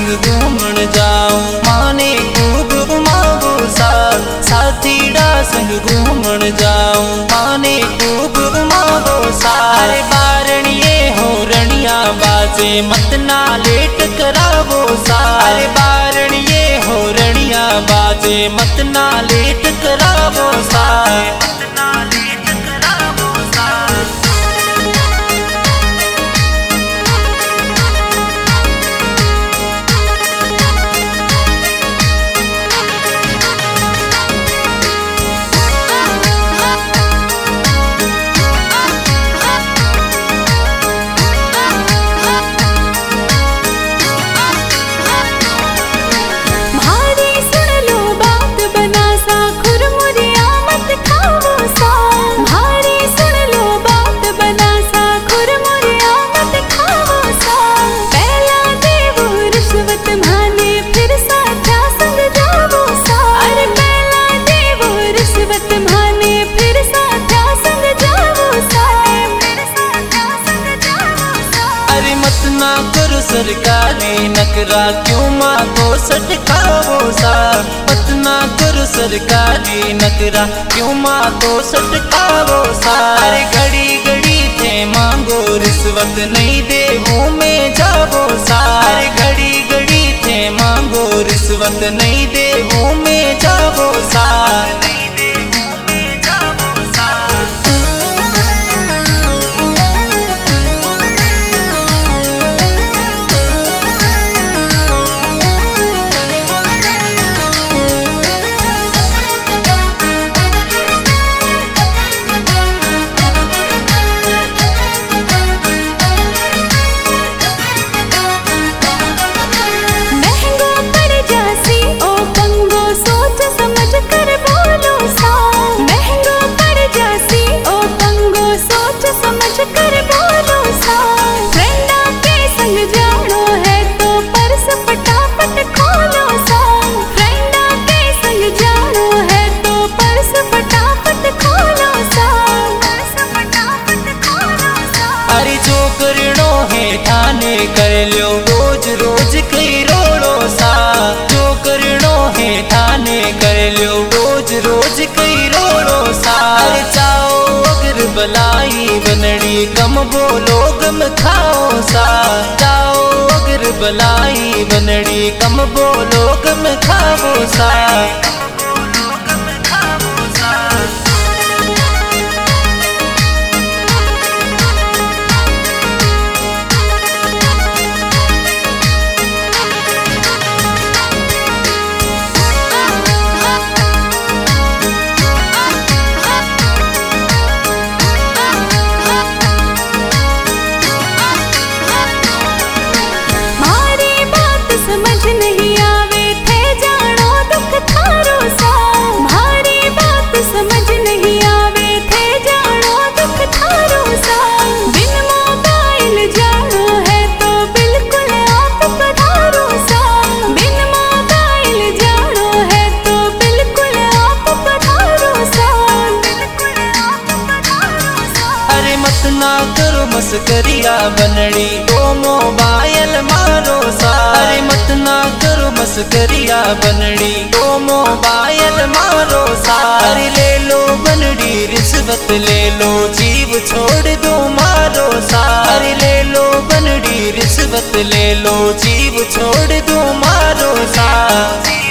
संग घूमण जाऊं। माने खूब घुमावो साथीड़ा संग घूमण जाऊं। माने खूब घुमावो अरे बारणिए हो रनिया बाजे मत ना लेट करावो अरे बारणिए हो रनिया बाजे मत ना लेट करावो ना करो सरकारी नकरा क्यों माँ को सटकावो मत ना करो सरकारी नकरा क्यों माँ को सटकावो अरे घड़ी घड़ी थे मांगो रिश्वत नहीं देवो में जावो अरे घड़ी घड़ी थे मांगो रिश्वत नहीं देवो में जावो थाने कर लो रोज रोज कई रोड़ो जो करणो है थाने कर लो रोज रोज कई रोड़ो अरे चाओ अगर बलाई बनड़ी कम बोलो गम खाओ चाओ अगर बलाई बनड़ी कम बोलो गम खाओ ना करो मस्करिया बनड़ी तो मोबाइल मारो अरे मत ना करो मस्करिया बनड़ी तो मोबाइल मारो अरे ले लो बनड़ी रिश्वत ले लो जीव छोड़ दो मारो अरे ले लो बनड़ी रिश्वत ले लो जीव छोड़ दो मारो